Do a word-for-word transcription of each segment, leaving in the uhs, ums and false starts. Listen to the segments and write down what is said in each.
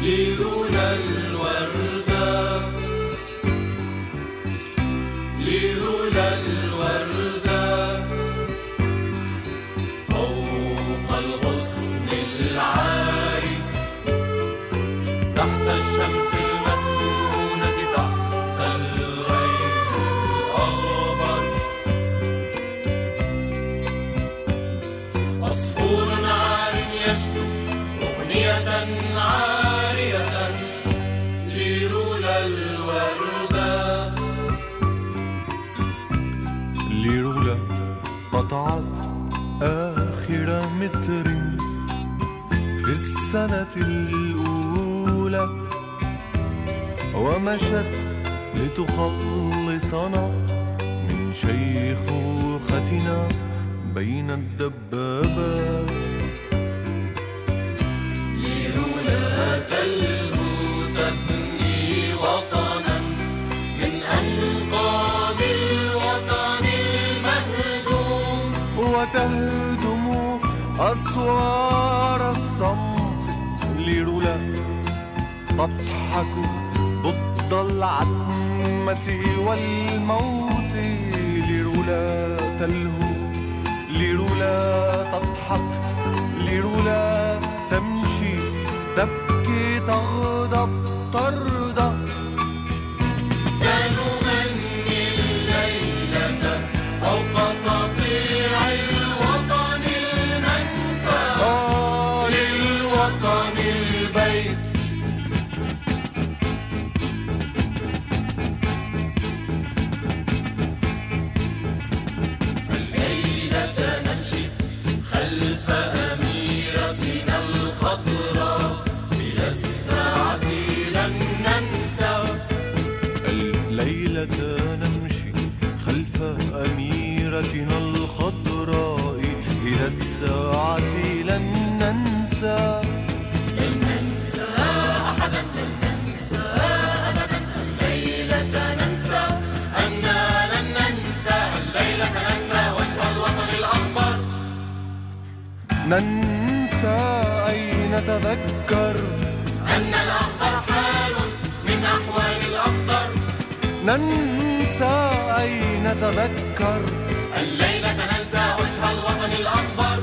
لولا الوردة لولا الوردة فوق الغصن العاري تحت الشمس المدفونة تحت الغيم الأخضر عصفور عار يشدو أغنية عارية لولا الوردة لولا قطعت آخر متر في السنة الأولى ومشت لتخلصنا من شيخوختنا بين الدبابات لولا تلهو تبني وطنا من أنقاض الوطن المهدوم وتهدم أسوار الصمت لولا تضحك ضد العتمة والموت لولا تلهو لولا تضحك لولا تمشي تبكي تغضب ترضى سنغني الليلة فوق سطيع الوطن المنفى آه للوطن البيت الليلة نمشي خلف أميرتنا الخضراء إلى الساعة لن ننسى الليلة نمشي خلف أميرتنا الخضراء إلى الساعة لن ننسى لن ننسى أحدا لن ننسى أبدا الليلة ننسى أننا لن ننسى الليلة ننسى وجه الوطن الأخضر ننسى أي نتذكر أن الأخضر حال من أحوال الأخضر ننسى أي نتذكر الليلة ننسى وجه الوطن الأخضر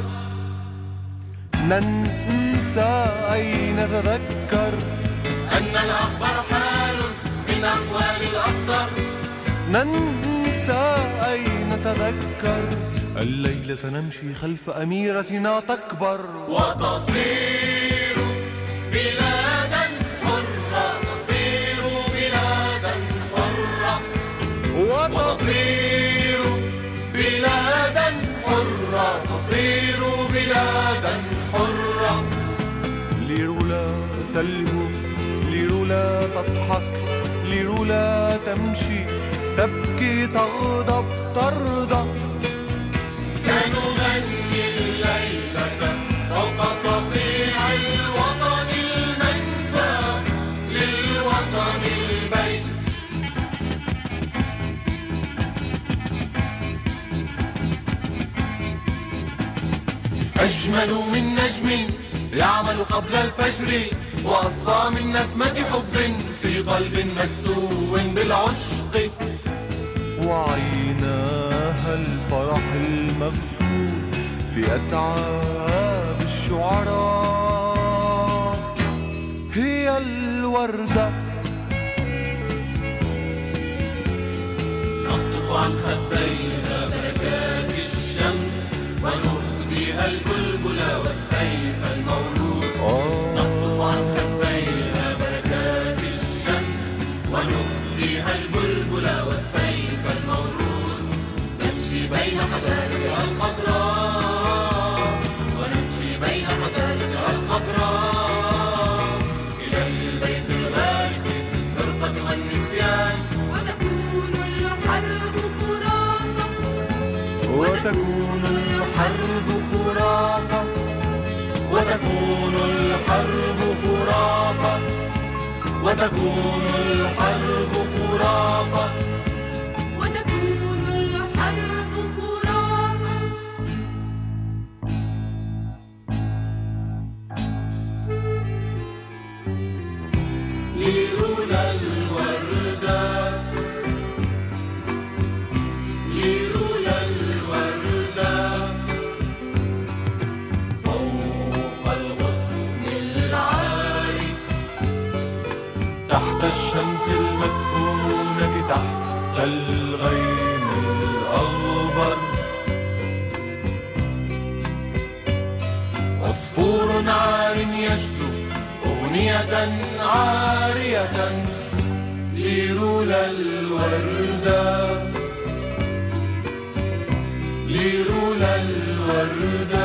ننسى أي نتذكر أن الأخضر حال من أحوال الأخضر ننسى أي نتذكر الليلة نمشي خلف أميرتنا تكبر وتصير بلادا حرة تصير بلادا حرة وتصير بلادا حرة تصير بلادا حرة لولا تلهو لولا تضحك لولا تمشي تبكي تغضب ترضى سنغني الليلة فوق سطيع الوطن المنفى للوطن البيت أجمل من نجم يعمل قبل الفجر وأصفى من نسمة حب في قلب مكسو بالعشق وعيناها الفرح المكسور بأتعاب الشعراء هي الوردة نقطف عن خديها بركات الشمس ونهديها البلبل والسيف المولود نقطف عن خديها بركات الشمس ونهديها البلبل والسيف المولود نمشي بين حدائقها الخضراء ونمشي بين حدائقها الخضراء إلى البيت الغالي في السرقة والنسيان وتكون الحرب خرافة وتكون الحرب خرافة وتكون الحرب خرافة وتكون الحرب خرافة وتكون الحرب خرافة تحت الشمس المدفونة تحت الغيم الأخضر. عصفور عار يشدو أغنية عارية ليرولا الوردة، ليرولا الوردة.